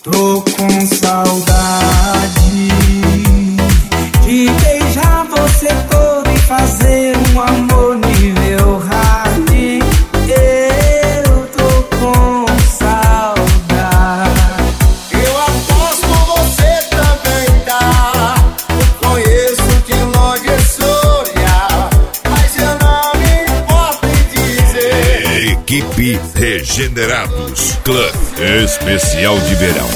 Tô com saudade de beijar você todo e fazer um amor nível hard. Eu tô com saudade. Eu aposto você também tá. Eu conheço de longe esse olhar, mas eu não me importo em dizer. Equipe Regenerados Club Especial de Verão.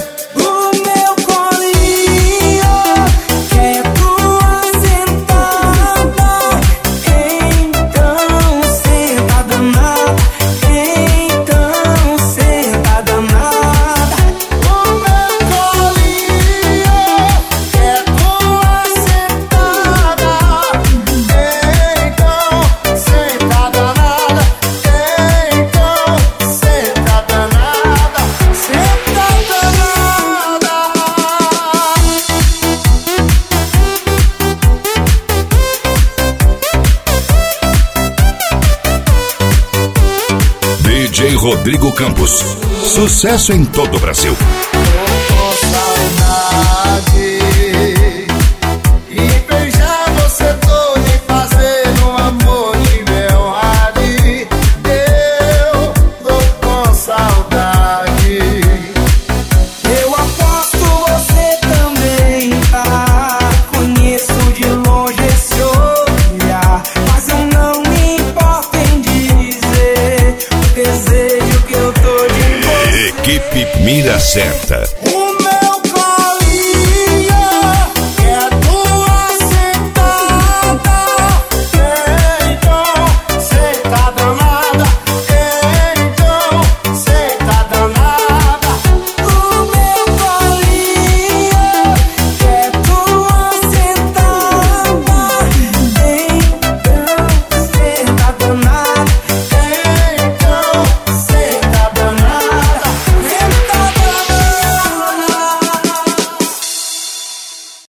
DJ Rodrigo Campos, sucesso em todo o Brasil. Com saudade e beijar você todo e fazer um amor de meu hard. Eu tô com saudade. Eu aposto você também tá. Conheço de longe esse olhar, mas eu não me importo em dizer o desejo que eu tô de você. Equipe Mira Certa.